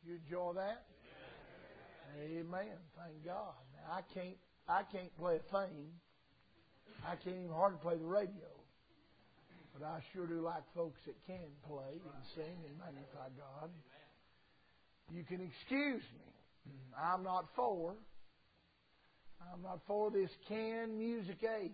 You enjoy that? Amen. Thank God. Now, I can't play a thing. I can't even hardly play the radio. But I sure do like folks that can play and sing and magnify God. You can excuse me. I'm not for this canned music age.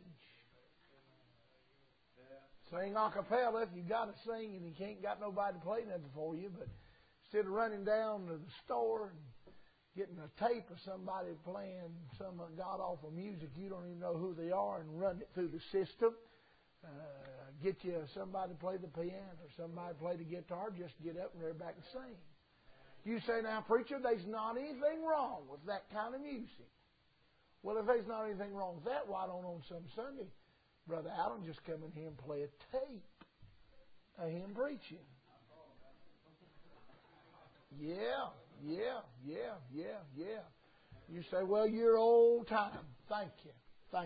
Sing a cappella if you got to sing and you can't got nobody to play nothing for you. But instead of running down to the store and getting a tape of somebody playing some god-awful music, you don't even know who they are, and run it through the system. Get you somebody to play the piano or somebody to play the guitar, just get up and they're back and sing. You say, now, preacher, there's not anything wrong with that kind of music. Well, if there's not anything wrong with that, why don't on some Sunday Brother Allen just come in here and play a tape of him preaching? Yeah. You say, well, you're old time. Thank you. I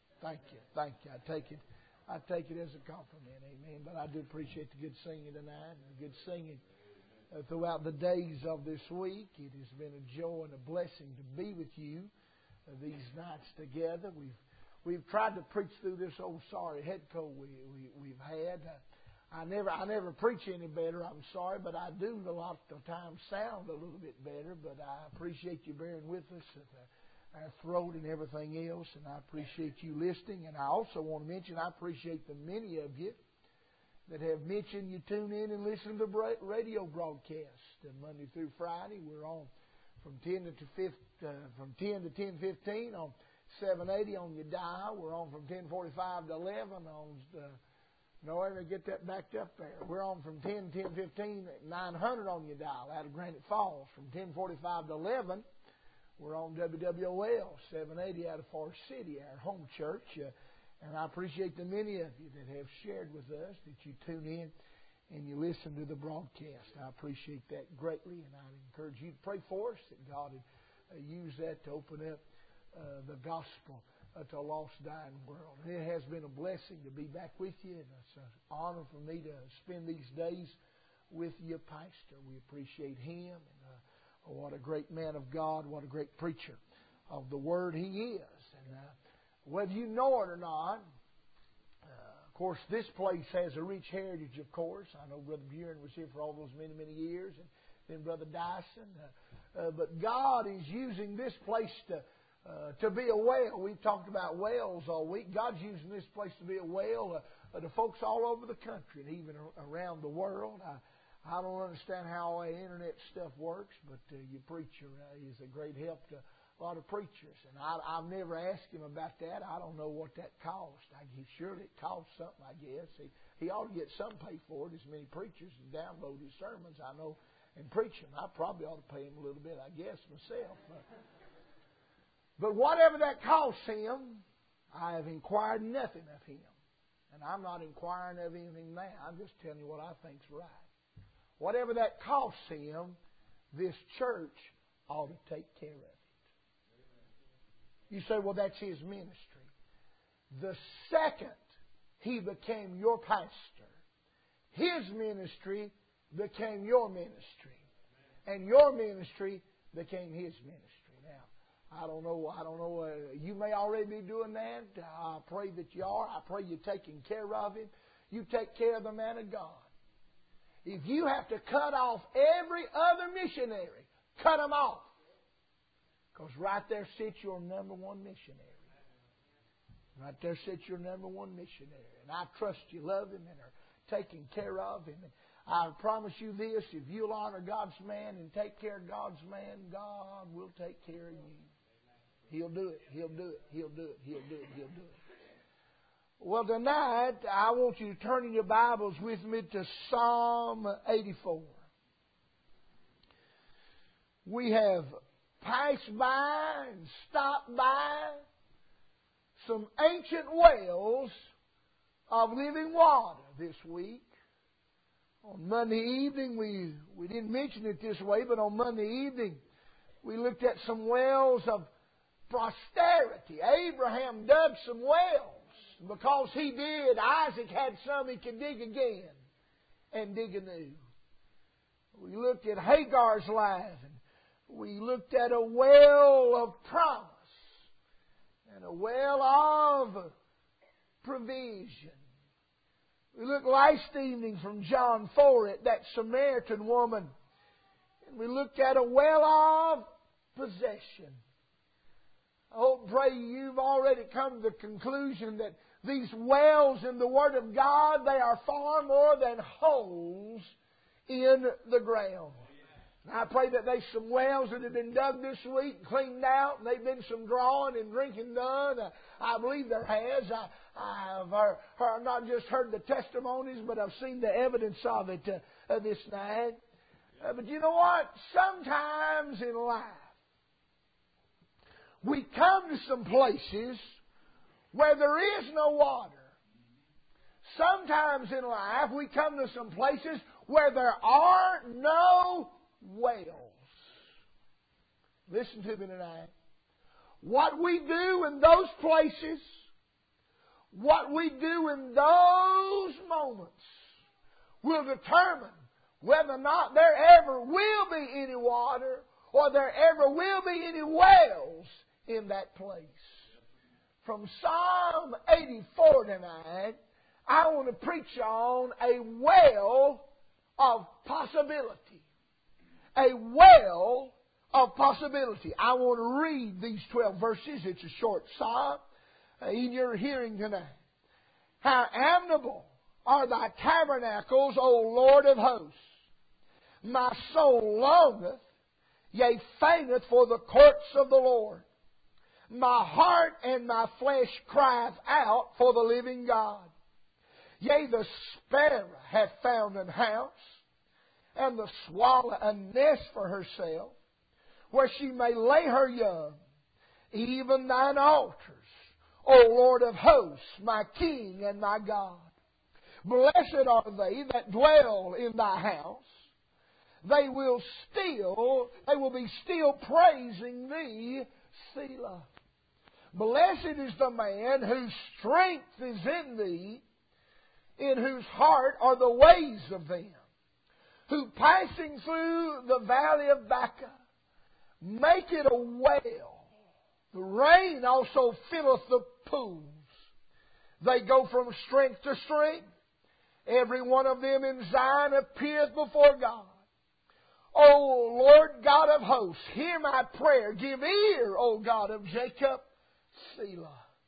take it as a compliment, amen. But I do appreciate the good singing tonight and the good singing throughout the days of this week. It has been a joy and a blessing to be with you these nights together. We've tried to preach through this old sorry head cold we've had. I never preach any better, I'm sorry, but I do a lot of times sound a little bit better. But I appreciate you bearing with us at our throat and everything else, and I appreciate you listening. And I also want to mention I appreciate the many of you that have mentioned you tune in and listen to the radio broadcast Monday through Friday. We're on from 10 to 10:15 on 780 on your dial. We're on from 10:45 to 11 on. No, I ever get that backed up there. We're on from 10 to 10:15 at 900 on your dial out of Granite Falls. From 10:45 to 11, we're on WWL 780 out of Forest City, our home church. And I appreciate the many of you that have shared with us, that you tune in and you listen to the broadcast. I appreciate that greatly, and I encourage you to pray for us that God would use that to open up the gospel to a lost, dying world. And it has been a blessing to be back with you, and it's an honor for me to spend these days with you, Pastor. We appreciate him, and what a great man of God, what a great preacher of the Word he is. And whether you know it or not, of course, this place has a rich heritage, of course. I know Brother Buren was here for all those many, many years, and then Brother Dyson. But God is using this place to be a well. We've talked about wells all week. God's using this place to be a well to folks all over the country and even around the world. I don't understand how all the internet stuff works, but your preacher is a great help to a lot of preachers. And I've never asked him about that. I don't know what that cost. Surely it costs something, I guess. He ought to get some pay for it, as many preachers and download his sermons, I know, and preach them. I probably ought to pay him a little bit, I guess, myself. But whatever that costs him, I have inquired nothing of him. And I'm not inquiring of anything now. I'm just telling you what I think's right. Whatever that costs him, this church ought to take care of it. You say, well, that's his ministry. The second he became your pastor, his ministry became your ministry. And your ministry became his ministry. Now, I don't know. You may already be doing that. I pray that you are. I pray you're taking care of him. You take care of the man of God. If you have to cut off every other missionary, cut them off. Because right there sits your number one missionary. Right there sits your number one missionary. And I trust you love him and are taking care of him. And I promise you this, if you'll honor God's man and take care of God's man, God will take care of you. He'll do it. He'll do it. He'll do it. He'll do it. He'll do it. Well, tonight, I want you to turn in your Bibles with me to Psalm 84. We have passed by and stopped by some ancient wells of living water this week. On Monday evening, we didn't mention it this way, but on Monday evening, we looked at some wells of prosperity. Abraham dug some wells. Because he did, Isaac had some he could dig again and dig anew. We looked at Hagar's life. And we looked at a well of promise and a well of provision. We looked last evening from John 4 at that Samaritan woman. And we looked at a well of possession. I hope, pray you've already come to the conclusion that these wells in the Word of God, they are far more than holes in the ground. And I pray that there's some wells that have been dug this week and cleaned out, and they've been some drawing and drinking done. I believe there has. I've not just heard the testimonies, but I've seen the evidence of it this night. But you know what? Sometimes in life, we come to some places where there is no water. Sometimes in life, we come to some places where there are no wells. Listen to me tonight. What we do in those places, what we do in those moments, will determine whether or not there ever will be any water or there ever will be any wells in that place. From Psalm 84 tonight, I want to preach on a well of possibility. A well of possibility. I want to read these 12 verses. It's a short psalm in your hearing tonight. How admirable are thy tabernacles, O Lord of hosts! My soul longeth, yea, fainteth for the courts of the Lord. My heart and my flesh crieth out for the living God. Yea, the sparrow hath found an house, and the swallow a nest for herself, where she may lay her young, even thine altars, O Lord of hosts, my King and my God. Blessed are they that dwell in thy house. They will be still praising thee, Selah. Blessed is the man whose strength is in thee, in whose heart are the ways of them, who passing through the valley of Baca make it a well. The rain also filleth the pools. They go from strength to strength. Every one of them in Zion appeareth before God. O Lord God of hosts, hear my prayer. Give ear, O God of Jacob, Selah.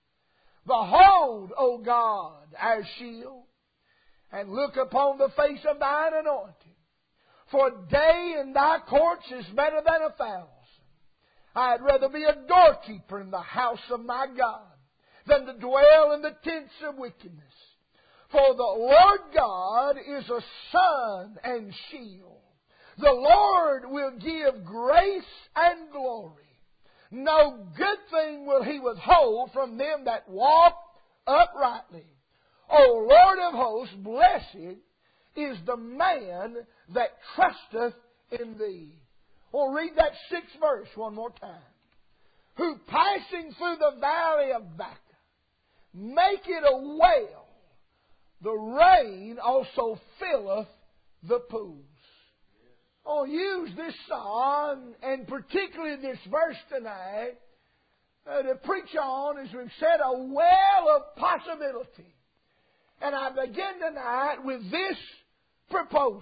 Behold, O God, our shield, and look upon the face of thine anointed. For a day in thy courts is better than 1,000. I'd rather be a doorkeeper in the house of my God than to dwell in the tents of wickedness. For the Lord God is a sun and shield. The Lord will give grace and glory. No good thing will He withhold from them that walk uprightly. O Lord of hosts, blessed is the man that trusteth in Thee. We'll read that 6th verse one more time. Who passing through the valley of Baca make it a well. The rain also filleth the pools. I'll use this psalm, and particularly this verse tonight, to preach on, as we've said, a well of possibility. And I begin tonight with this proposal.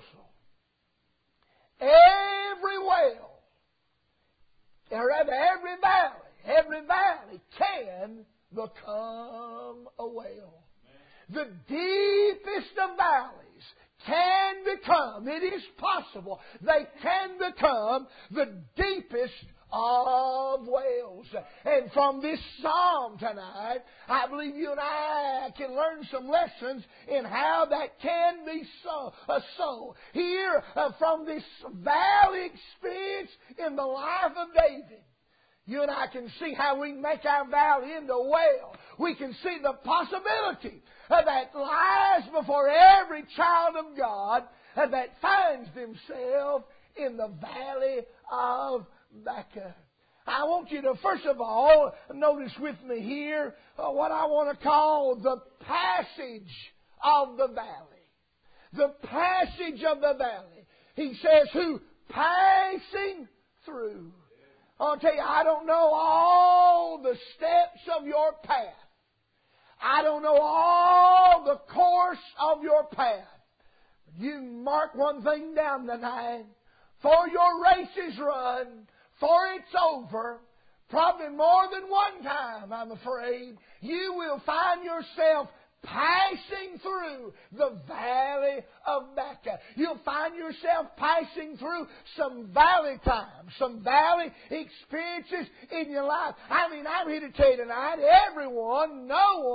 Every well, or rather every valley can become a well. The deepest of valleys can become, it is possible, they can become the deepest of wells. And from this psalm tonight, I believe you and I can learn some lessons in how that can be so. Here, from this valley experience in the life of David, you and I can see how we make our valley into a well. We can see the possibility that lies before every child of God that finds themselves in the valley of Baca. I want you to, first of all, notice with me here what I want to call the passage of the valley. The passage of the valley. He says, who passing through. I'll tell you, I don't know all the steps of your path. I don't know all the course of your path. But you mark one thing down tonight. For your race is run, for it's over. Probably more than one time, I'm afraid, you will find yourself passing through the valley of Baca. You'll find yourself passing through some valley times, some valley experiences in your life. I mean, I'm here to tell you tonight, everyone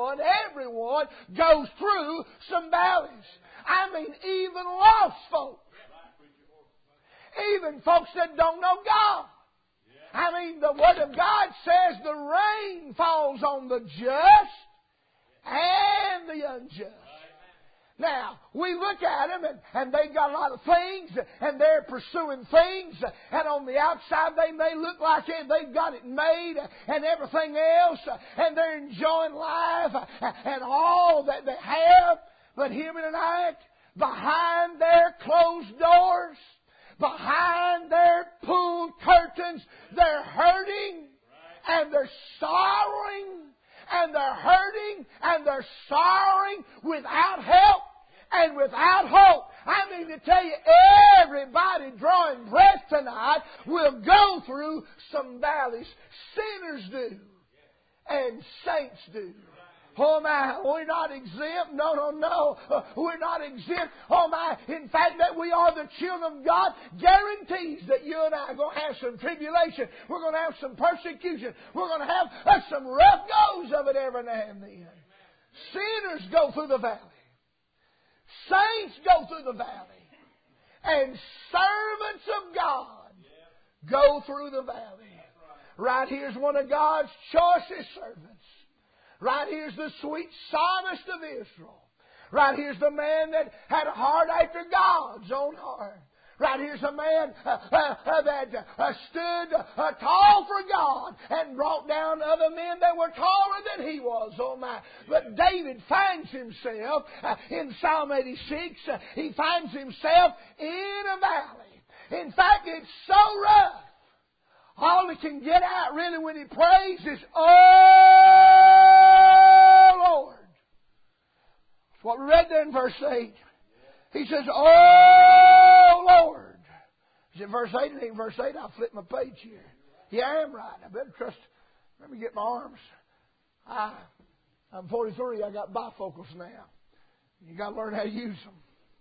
goes through some valleys. I mean, even lost folks. Even folks that don't know God. I mean, the Word of God says the rain falls on the just and the unjust. Now, we look at them and they've got a lot of things and they're pursuing things, and on the outside they may look like they've got it made and everything else, and they're enjoying life and all that they have. But hear me tonight, behind their closed doors, behind their pulled curtains, they're hurting and they're sorrowing and they're hurting and they're sorrowing without help and without hope. I mean to tell you, everybody drawing breath tonight will go through some valleys. Sinners do and saints do. Oh my, we're not exempt. No. We're not exempt. Oh my, in fact that we are the children of God guarantees that you and I are going to have some tribulation. We're going to have some persecution. We're going to have some rough goes of it every now and then. Sinners go through the valley. Saints go through the valley. And servants of God go through the valley. Right here's one of God's choicest servants. Right here's the sweet psalmist of Israel. Right here's the man that had a heart after God's own heart. Right here's a man that stood tall for God and brought down other men that were taller than he was. Oh my. But David finds himself in Psalm 86. He finds himself in a valley. In fact, it's so rough. All he can get out really when he prays is, "Oh Lord." That's what we read there in verse 8. He says, "Oh Lord." Is it verse 8? It ain't verse 8. I'll flip my page here. Yeah, I am right. I better trust. Let me get my arms. I'm 43. I got bifocals now. You got to learn how to use them.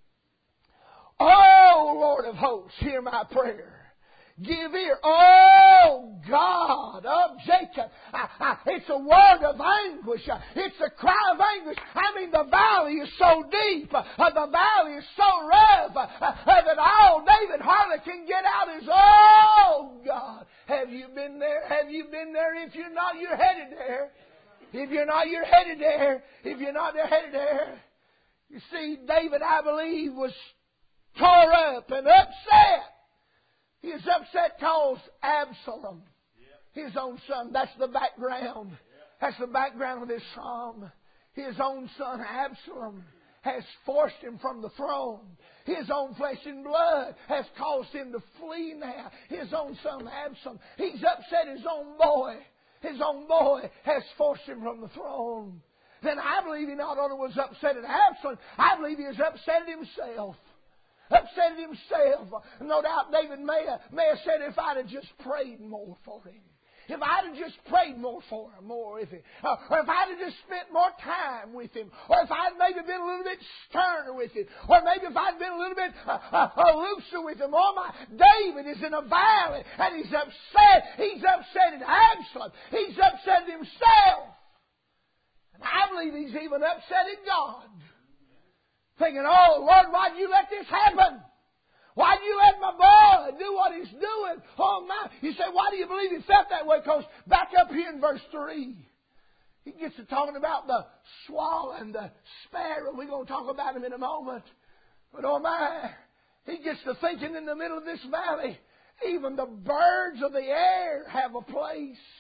"Oh Lord of hosts, hear my prayer. Give ear, oh God of Jacob." It's a word of anguish. It's a cry of anguish. I mean, the valley is so deep. The valley is so rough that all David hardly can get out is, "Oh God." Have you been there? Have you been there? If you're not, you're headed there. If you're not, you're headed there. If you're not, they're headed there. You see, David, I believe, was tore up and upset. He is upset because Absalom, his own son, that's the background. That's the background of this psalm. His own son Absalom has forced him from the throne. His own flesh and blood has caused him to flee now. His own son Absalom, he's upset his own boy. His own boy has forced him from the throne. Then I believe he not only was upset at Absalom, I believe he was upset at himself. Upset at himself. No doubt David may have said, "If I'd have just prayed more for him. If I'd have just prayed more for him, more with him. Or if I'd have just spent more time with him. Or if I'd maybe been a little bit sterner with him. Or maybe if I'd been a little bit looser with him." Oh my, David is in a valley and he's upset. He's upset at Absalom. He's upset at himself. And I believe he's even upset at God. Thinking, "Oh Lord, why'd you let this happen? Why'd you let my boy do what he's doing? Oh my." You say, why do you believe he felt that way? Because back up here in verse 3, he gets to talking about the swallow and the sparrow. We're going to talk about him in a moment. But oh my, he gets to thinking in the middle of this valley, even the birds of the air have a place.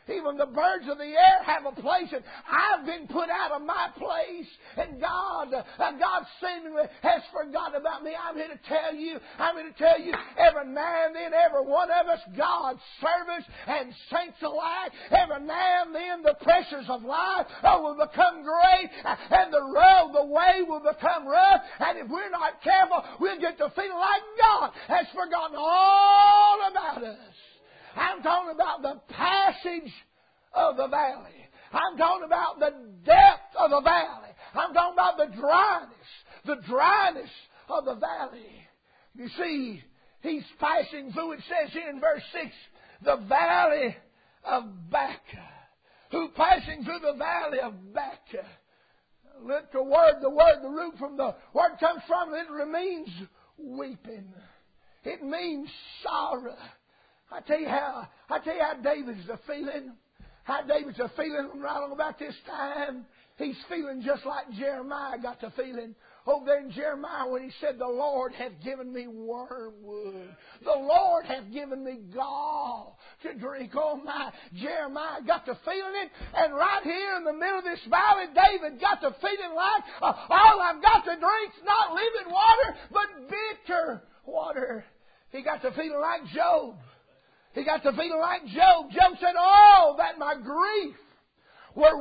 Even the birds of the air have a place, and I've been put out of my place, and God seemingly has forgotten about me. I'm here to tell you, every now and then, every one of us, God's servants and saints alike, every now and then the pressures of life will become great, and the way will become rough, and if we're not careful, we'll get to feeling like God has forgotten all about us. I'm talking about the passage of the valley. I'm talking about the depth of the valley. I'm talking about the dryness of the valley. You see, he's passing through, it says here in verse 6, the valley of Baca. Who passing through the valley of Baca? Look, the root from the word comes from, it means weeping. It means sorrow. I tell you how David's a feeling. How David's a feeling right on about this time. He's feeling just like Jeremiah got to feeling over there in Jeremiah when he said, the Lord hath given me wormwood. The Lord hath given me gall to drink. Oh my, Jeremiah got to feeling it. And right here in the middle of this valley, David got to feeling like, all I've got to drink's not living water, but bitter water. He got to feeling like Job. He got to feeling like Job. Job said, oh, that my grief were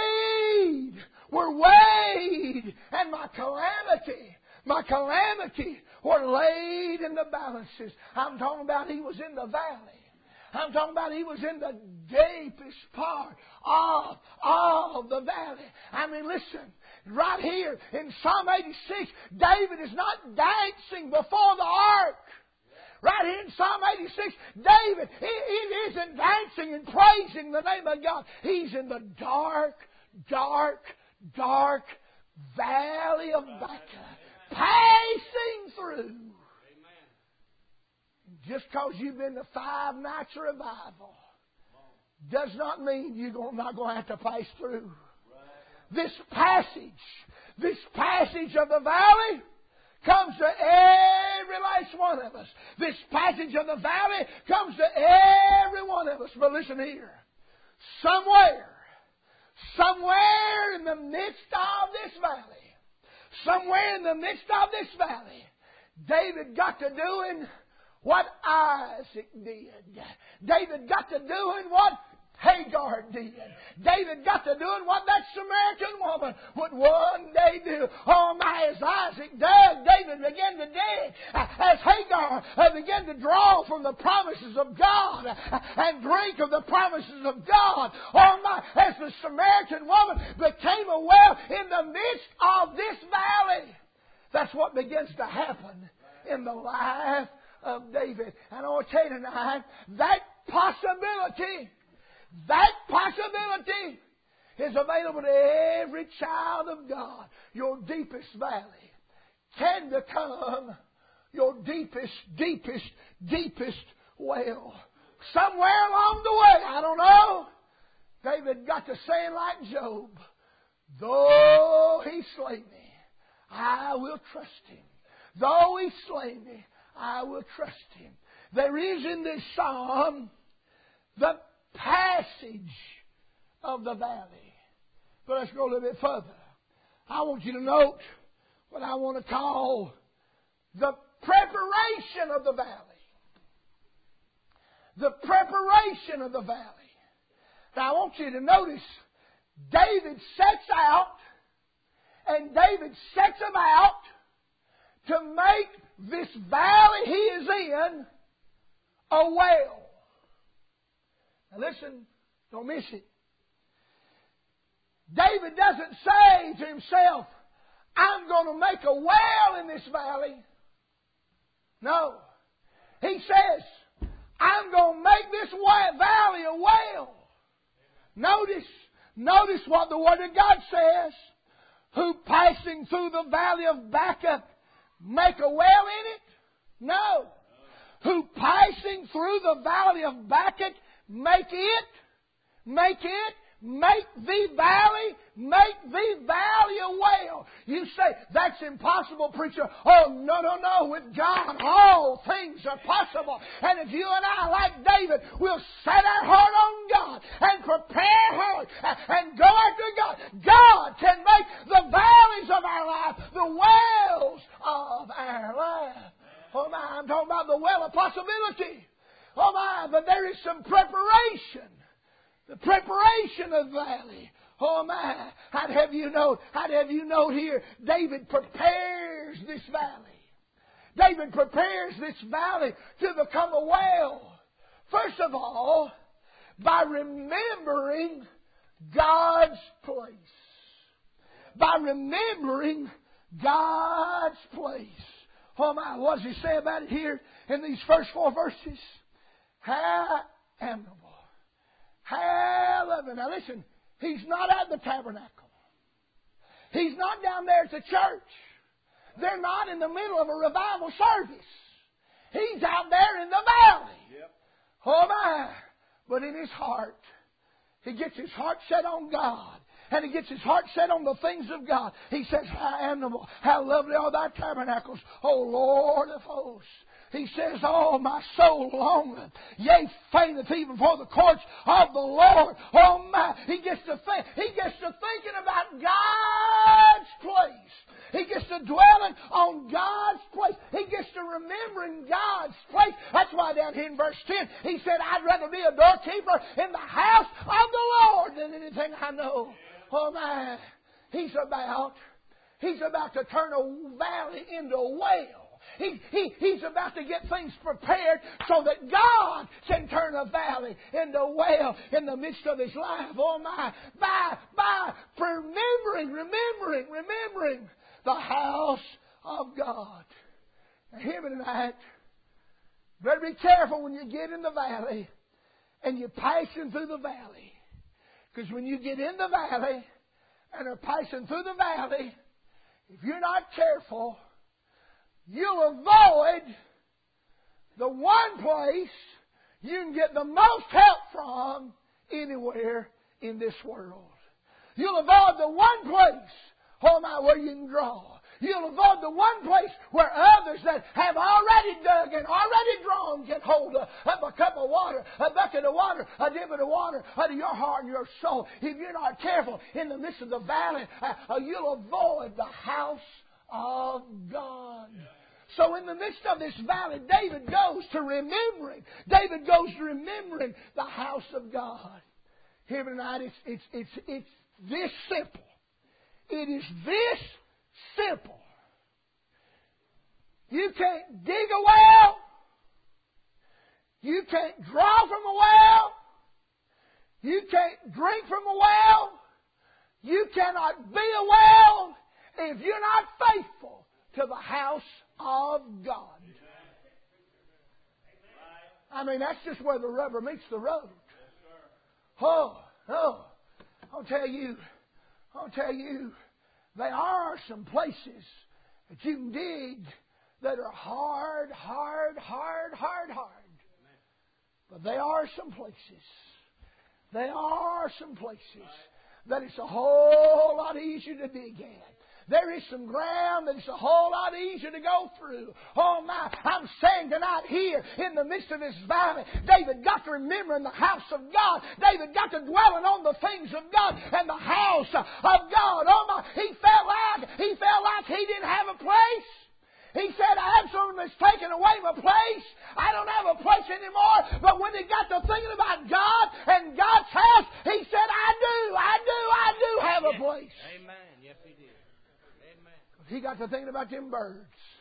weighed, and my calamity were laid in the balances. I'm talking about he was in the valley. I'm talking about he was in the deepest part of the valley. I mean, listen, right here in Psalm 86, David is not dancing before the ark. Right here in Psalm 86, David, he isn't dancing and praising the name of God. He's in the dark valley of Baca, passing through. Just because you've been to 5 nights of revival does not mean you're not going to have to pass through. This passage of the valley comes to every last one of us. This passage of the valley comes to every one of us. But listen here. Somewhere in the midst of this valley, David got to doing what Isaac did. David got to doing what Hagar did. David got to doing what that Samaritan woman would one day do. Oh my, as Isaac dug, David began to dig. As Hagar began to draw from the promises of God and drink of the promises of God. Oh my, as the Samaritan woman became a well in the midst of this valley. That's what begins to happen in the life of David. And I want to tell you tonight, that possibility is available to every child of God. Your deepest valley can become your deepest well. Somewhere along the way, I don't know, David got to saying like Job, though he slay me, I will trust him. Though he slay me, I will trust him. There is in this psalm the passage of the valley. But let's go a little bit further. I want you to note what I want to call the preparation of the valley. The preparation of the valley. Now I want you to notice David sets about to make this valley he is in a well. Now listen, don't miss it. David doesn't say to himself, I'm going to make a well in this valley. No. He says, I'm going to make this valley a well. Notice what the Word of God says. Who passing through the valley of Baca make a well in it? No. Who passing through the valley of Baca make make the valley a well. You say, that's impossible, preacher. Oh, no. With God, all things are possible. And if you and I, like David, will set our heart on God and prepare heart and go after God, God can make the valleys of our life the wells of our life. Oh my, I'm talking about the well of possibility. Oh my, but there is some preparation. The preparation of the valley. Oh my, I'd have you know here, David prepares this valley. David prepares this valley to become a well. First of all, by remembering God's place. By remembering God's place. Oh my, what does he say about it here in these first 4 verses? How admirable. How lovely. Now listen, he's not at the tabernacle. He's not down there at the church. They're not in the middle of a revival service. He's out there in the valley. Yep. Oh my. But in his heart, he gets his heart set on God. And he gets his heart set on the things of God. He says, how admirable, how lovely are thy tabernacles, O Lord of hosts. He says, oh, my soul longeth, yea, fainteth even for the courts of the Lord. Oh my, he gets to thinking about God's place. He gets to dwelling on God's place. He gets to remembering God's place. That's why down here in verse 10, he said, I'd rather be a doorkeeper in the house of the Lord than anything I know. Oh my, he's about to turn a valley into a well. He's about to get things prepared so that God can turn a valley into a well in the midst of his life. Oh my, by remembering the house of God. Now hear me tonight. Better be careful when you get in the valley and you're passing through the valley. Because when you get in the valley and are passing through the valley, if you're not careful, you'll avoid the one place you can get the most help from anywhere in this world. You'll avoid the one place, oh my, where you can draw. You'll avoid the one place where others that have already dug and already drawn get hold of a cup of water, a bucket of water, a dip of water out of your heart and your soul. If you're not careful in the midst of the valley, you'll avoid the house of God. So in the midst of this valley, David goes to remembering the house of God. Here tonight, it's this simple. It is this simple. You can't dig a well. You can't draw from a well. You can't drink from a well. You cannot be a well if you're not faithful to the house of God. I mean, that's just where the rubber meets the road. Oh, I'll tell you, there are some places that you can dig that are hard. But there are some places that it's a whole lot easier to dig at. There is some ground that it's a whole lot easier to go through. Oh my, I'm saying tonight here in the midst of this valley, David got to remembering the house of God. David got to dwelling on the things of God and the house of God. Oh my, he felt like he didn't have a place. He said, Absalom has taken away my place. I don't have a place anymore. But when he got to thinking about God and God's house, he said, I do have a place. Amen. Yes, he did. He got to thinking about them birds.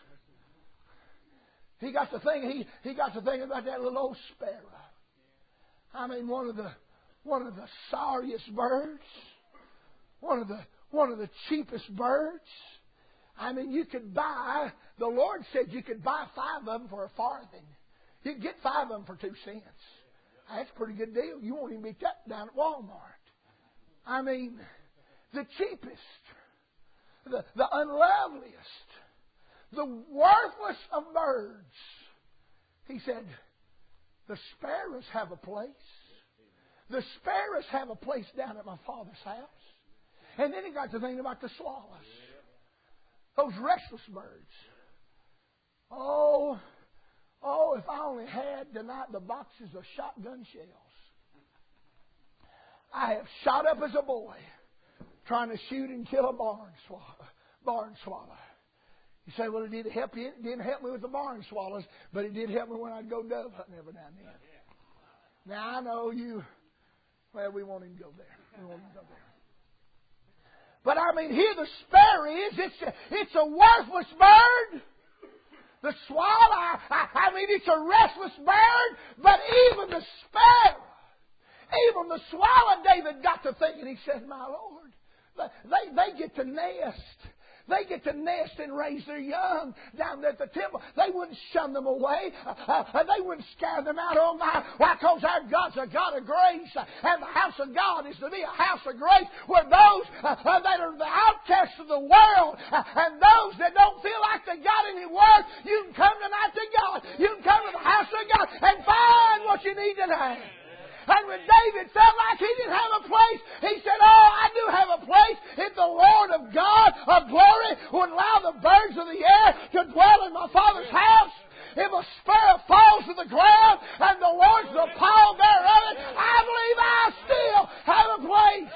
He got to thinking about that little old sparrow. I mean, one of the sorriest birds, one of the cheapest birds. I mean, the Lord said you could buy 5 of them for a farthing. You could get 5 of them for 2 cents. That's a pretty good deal. You won't even beat that down at Walmart. I mean, the cheapest, the unloveliest, the worthless of birds. He said, the sparrows have a place. The sparrows have a place down at my Father's house. And then he got to thinking about the swallows. Those restless birds. Oh, if I only had tonight the boxes of shotgun shells. I have shot up as a boy trying to shoot and kill a barn swallow. You say, well, it didn't help you. It didn't help me with the barn swallows, but it did help me when I'd go dove hunting every now and then. Now, I know you, well, we won't even go there. We won't even go there. But I mean, here the sparrow is. It's a worthless bird. The swallow, I mean, it's a restless bird. But even the sparrow, even the swallow, David got to thinking. He said, my Lord, they get to nest. They get to nest and raise their young down there at the temple. They wouldn't shun them away. They wouldn't scare them out on my... Why? Because our God's a God of grace. And the house of God is to be a house of grace where those that are the outcasts of the world and those that don't feel like they got any word, you can come tonight to God. You can come to the house of God and find what you need today. And when David felt like he didn't have a place, he said, oh, I do have a place if the Lord of God of glory would allow the birds of the air to dwell in my Father's house. If a sparrow falls to the ground and the Lord's the pallbearer of it, I believe I still have a place.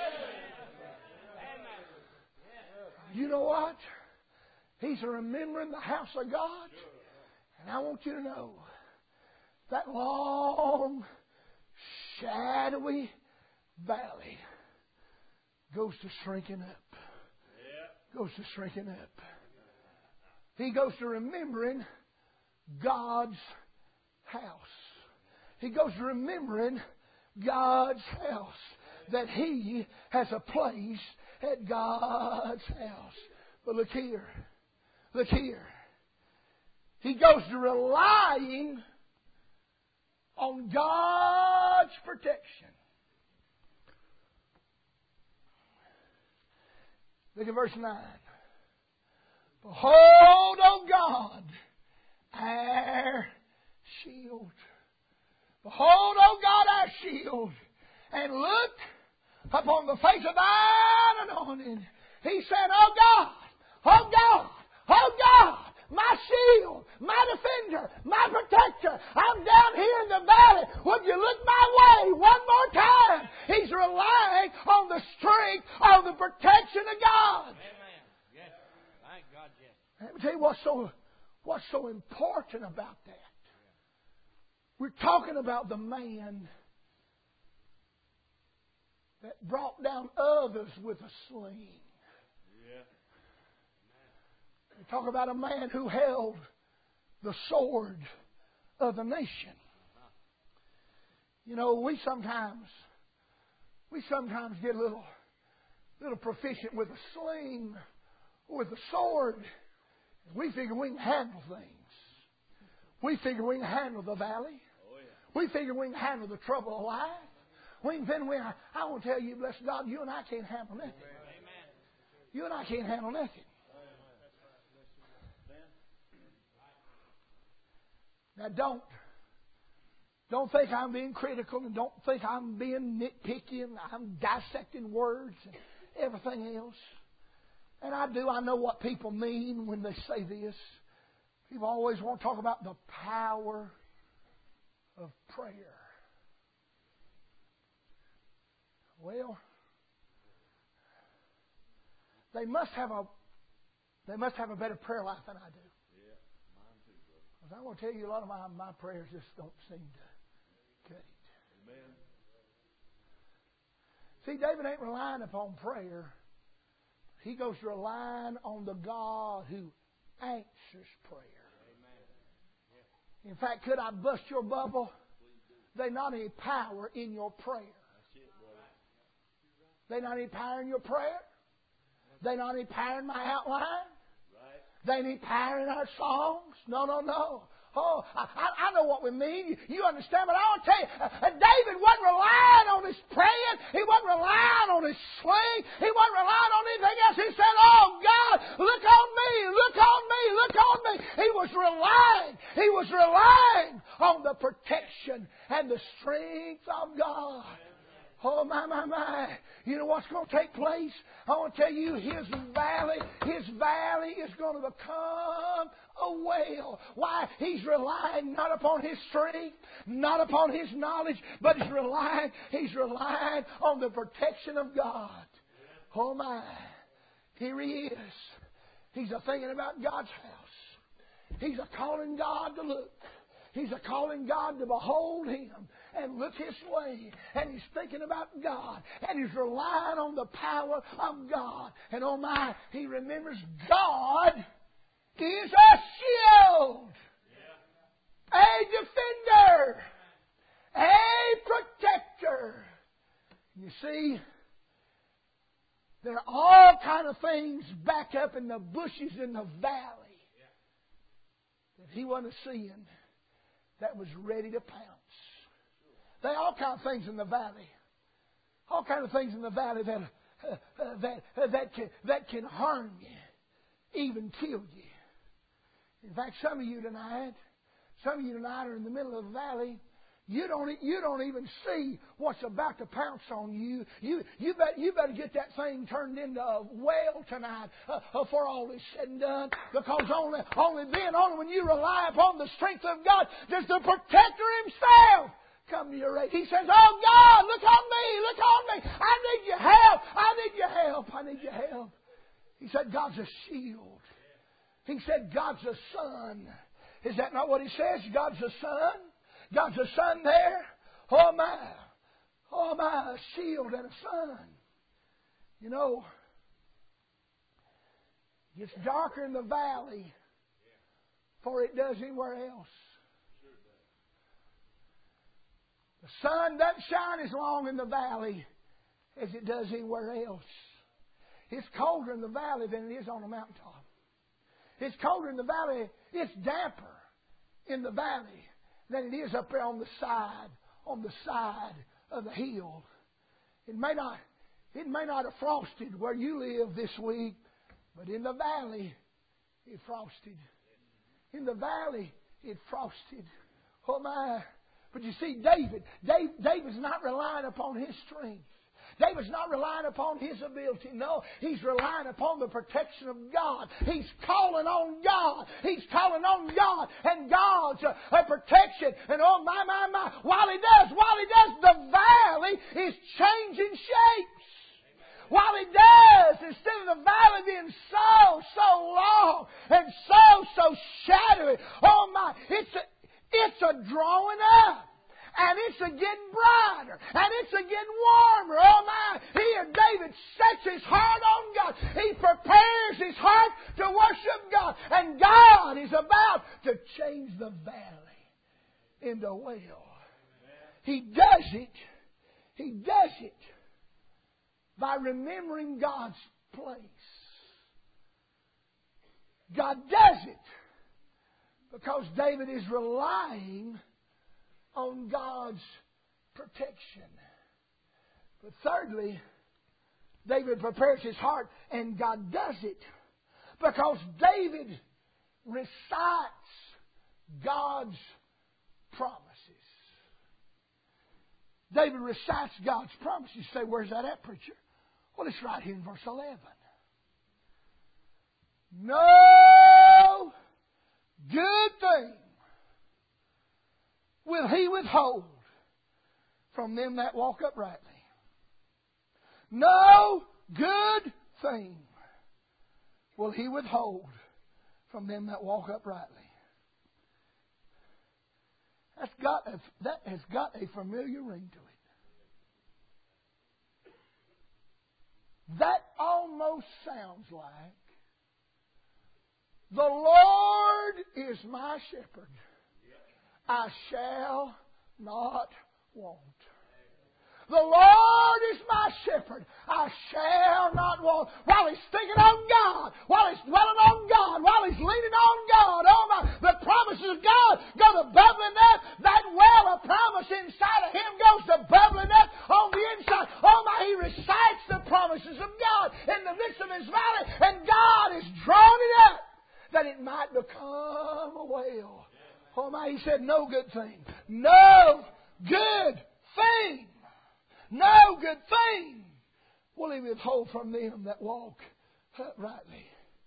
You know what? He's remembering the house of God. And I want you to know that long, shadowy valley goes to shrinking up. Goes to shrinking up. He goes to remembering God's house. He goes to remembering God's house. That He has a place at God's house. But look here. Look here. He goes to relying on God's protection. Look at verse 9. Behold, O God, our shield. Behold, O God, our shield. And look upon the face of thine anointing. He said, Oh God, oh God, oh God, my shield, my defender, my protector. I'm down here in the valley. Would you look my way one more time? He's relying on the strength of the protection of God. Amen. Yes. Thank God, yes. Let me tell you what's so important about that. We're talking about the man that brought down others with a sling. We talk about a man who held the sword of the nation. You know, we sometimes get a little proficient with a sling or with a sword. We figure we can handle things. We figure we can handle the valley. We figure we can handle the trouble of life. I want to tell you, bless God, you and I can't handle nothing. You and I can't handle nothing. Now don't think I'm being critical and don't think I'm being nitpicky and I'm dissecting words and everything else. And I know what people mean when they say this. People always want to talk about the power of prayer. Well, they must have a better prayer life than I do. I want to tell you, a lot of my prayers just don't seem to cut it. Amen. See, David ain't relying upon prayer. He goes to relying on the God who answers prayer. Amen. In fact, could I bust your bubble? There's not any power in your prayer. There's not any power in your prayer. There's not any power in my outline. They need power in our songs. No. Oh, I know what we mean. You understand, but I want to tell you, David wasn't relying on his praying. He wasn't relying on his sling. He wasn't relying on anything else. He said, oh, God, look on me, look on me, look on me. He was relying on the protection and the strength of God. Oh, my, my, my. You know what's going to take place? I want to tell you, his valley is going to become a well. Why? He's relying not upon his strength, not upon his knowledge, but he's relying on the protection of God. Oh, my. Here he is. He's a thinking about God's house. He's a calling God to look. He's a calling God to behold Him and look His way. And he's thinking about God. And he's relying on the power of God. And oh my, he remembers God is a shield, a defender, a protector. You see, there are all kind of things back up in the bushes in the valley that he wasn't seeing, that was ready to pounce. There are all kinds of things in the valley. All kinds of things in the valley that can harm you, even kill you. In fact, some of you tonight are in the middle of the valley. You don't even see what's about to pounce on you. You better get that thing turned into a well tonight before all is said and done. Because only when you rely upon the strength of God does the protector himself come to your aid. He says, "Oh God, look on me. I need your help. He said, God's a shield. He said, God's a sun. Is that not what he says? God's a sun. God's a sun there. Oh my, a shield and a sun. You know, it gets darker in the valley before it does anywhere else. The sun doesn't shine as long in the valley as it does anywhere else. It's colder in the valley than it is on the mountaintop. It's colder in the valley. It's damper in the valley than it is up there on the side of the hill. It may not have frosted where you live this week, but in the valley it frosted. In the valley it frosted. Oh my! But you see, David's not relying upon his strength. David's not relying upon his ability. No, he's relying upon the protection of God. He's calling on God. And God's a protection. And oh my. While he does, the valley is changing shapes. While he does, instead of the valley being so long and so shadowy, oh my, it's a drawing up. And it's a getting brighter. And it's a getting warmer. Oh my. Here David sets his heart on God. He prepares his heart to worship God. And God is about to change the valley into a well. He does it by remembering God's place. God does it because David is relying on God's protection. But thirdly, David prepares his heart, and God does it because David recites God's promises. David recites God's promises. You say, where's that at, preacher? Well, it's right here in verse 11. No good thing will He withhold from them that walk uprightly. No good thing will He withhold from them that walk uprightly. That has got a familiar ring to it. That almost sounds like, the Lord is my shepherd. I shall not want. The Lord is my shepherd. I shall not want. While he's thinking on God, while he's dwelling on God, while he's leaning on God, oh my, the promises of God go to bubbling up. That well of promise inside of him goes to bubbling up on the inside. Oh my, he recites the promises of God in the midst of his valley, and God has drawn it up that it might become a well. Oh my, he said, no good thing. No good thing. no good thing will He withhold from them that walk uprightly.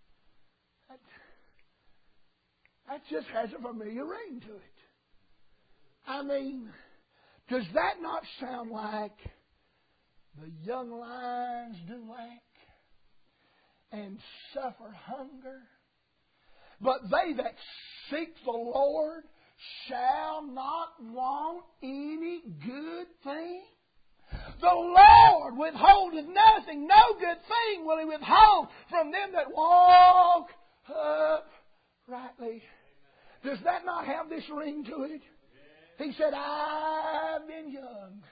That just has a familiar ring to it. I mean, does that not sound like the young lions do lack and suffer hunger? But they that seek the Lord shall not want any good thing. The Lord withholdeth nothing, no good thing will He withhold from them that walk uprightly. Does that not have this ring to it? He said, I've been young,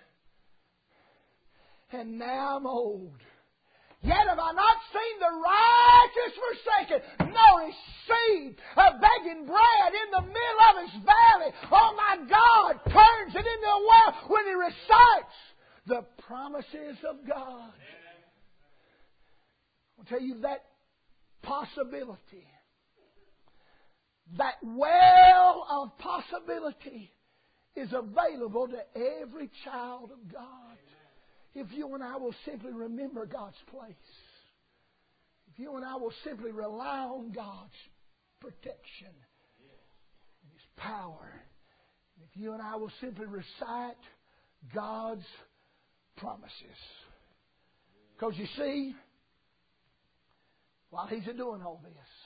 and now I'm old. Yet have I not seen the righteous forsaken, nor his seed begging bread in the middle of his valley. Oh my God, turns it into a well when He recites the promises of God. I'll tell you that possibility, that well of possibility is available to every child of God. If you and I will simply remember God's place. If you and I will simply rely on God's protection and His power. If you and I will simply recite God's promises. Because you see, while He's doing all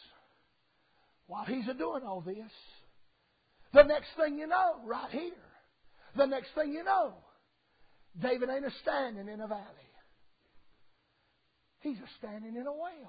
this, the next thing you know, right here, the next thing you know, David ain't standing in a valley. He's standing in a well.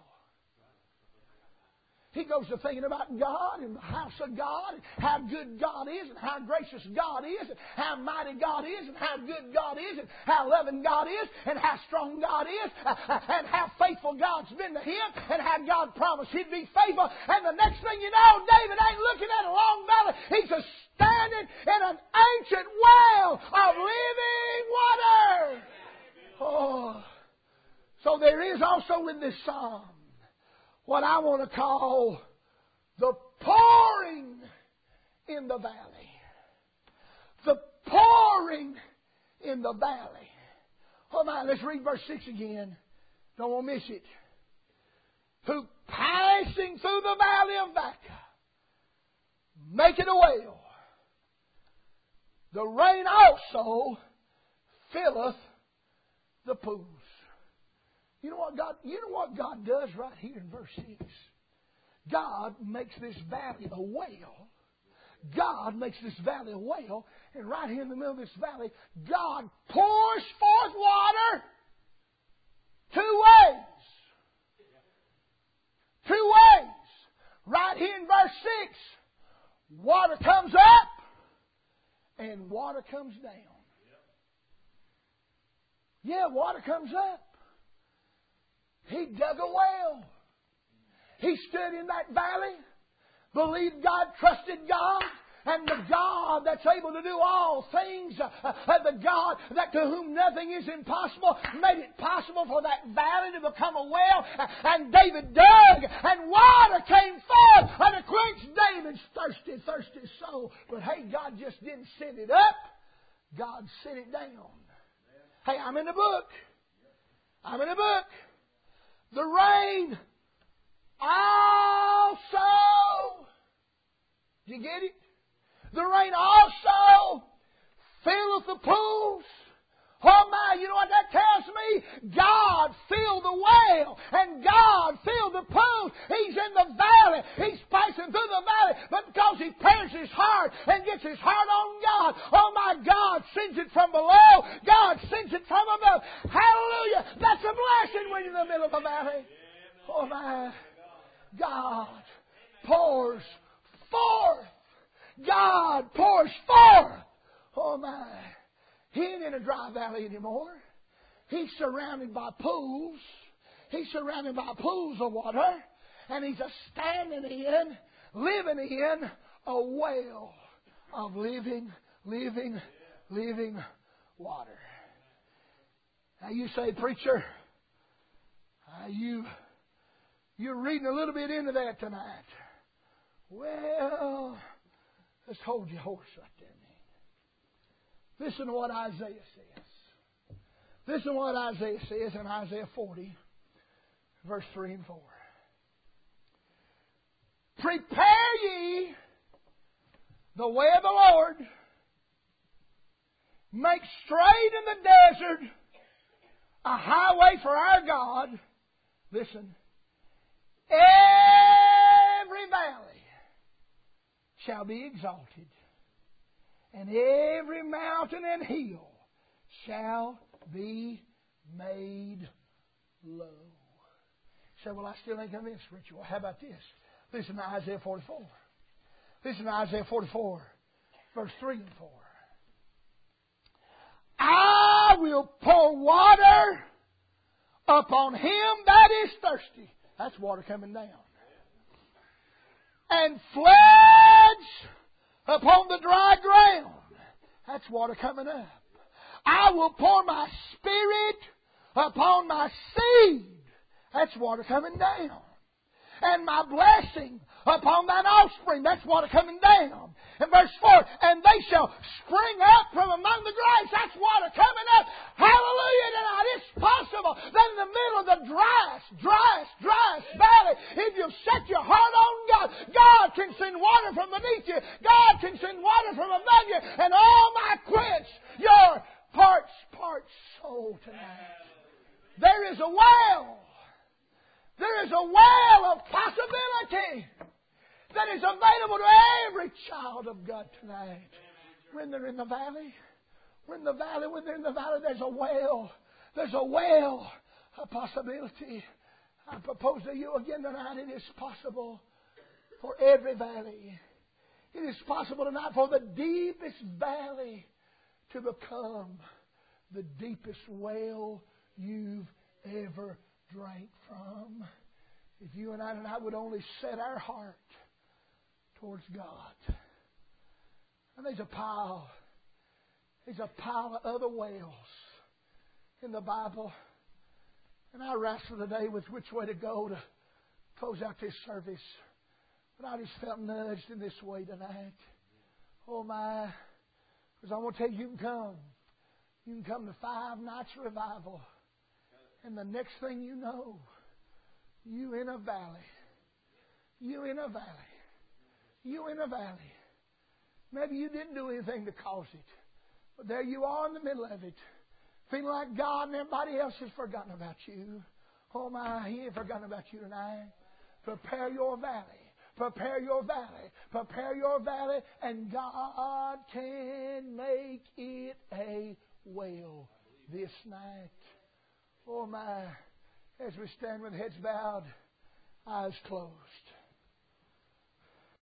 He goes to thinking about God and the house of God, and how good God is, and how gracious God is, and how mighty God is, and how good God is, and how loving God is, and how strong God is, and how faithful God's been to him, and how God promised He'd be faithful. And the next thing you know, David ain't looking at a long valley. He's standing in an ancient well of living water. Oh. So there is also in this psalm what I want to call the pouring in the valley. The pouring in the valley. Oh my, let's read verse 6 again. Don't want to miss it. Who passing through the valley of Baca, make it a well. The rain also filleth the pools. You know what God does right here in verse 6? God makes this valley a well. God makes this valley a well. And right here in the middle of this valley, God pours forth water two ways. Two ways. Right here in verse 6, water comes up and water comes down. Yeah, water comes up. He dug a well. He stood in that valley, believed God, trusted God, and the God that's able to do all things, the God that to whom nothing is impossible, made it possible for that valley to become a well. And David dug, and water came forth, and it quenched David's thirsty soul. But hey, God just didn't send it up. God sent it down. Hey, I'm in the book. I'm in the book. The rain also, did you get it? The rain also filleth the pools. Oh my, you know what that tells me? God filled the well and God filled the pool. He's in the valley. He's passing through the valley. But because he pairs his heart and gets his heart on God, oh my, God sends it from below. God sends it from above. Hallelujah. That's a blessing when you're in the middle of a valley. Oh my, God pours forth. God pours forth. Oh my. He ain't in a dry valley anymore. He's surrounded by pools. He's surrounded by pools of water. And he's standing in, living in a well of living water. Now you say, preacher, you're reading a little bit into that tonight. Well, let's hold your horse right there. Listen to what Isaiah says. Listen to what Isaiah says in Isaiah 40, verse 3 and 4. Prepare ye the way of the Lord. Make straight in the desert a highway for our God. Listen. Every valley shall be exalted, and every mountain and hill shall be made low. So, well, I still ain't convinced, Richard. Well, how about this? Listen to Isaiah 44. Listen to Isaiah 44, verse 3 and 4. I will pour water upon him that is thirsty. That's water coming down. And floods upon the dry ground. That's water coming up. I will pour my Spirit upon my seed. That's water coming down. And my blessing upon thine offspring. That's water coming down. And verse 4, and they shall spring up from among the grass. That's water coming up. Hallelujah tonight. It's possible that in the middle of the driest valley, if you set your heart on God, God can send water from beneath you. God can send water from above you. And all might quench your parched soul tonight. There is a well. There is a well of possibility that is available to every child of God tonight. When they're in the valley, when they're in the valley, there's a well. There's a well of possibility. I propose to you again tonight, it is possible for every valley. It is possible tonight for the deepest valley to become the deepest well you've ever drank from. If you and I tonight would only set our heart towards God. And there's a pile of other wells in the Bible. And I wrestled today with which way to go to close out this service. But I just felt nudged in this way tonight. Oh my. Because I want to tell you, you can come. You can come to 5 nights revival. And the next thing you know, you in a valley. You in a valley. You in a valley. Maybe you didn't do anything to cause it. But there you are in the middle of it. Feeling like God and everybody else has forgotten about you. Oh my, He ain't forgotten about you tonight. Prepare your valley. Prepare your valley. Prepare your valley. And God can make it a well this night. Oh my, as we stand with heads bowed, eyes closed.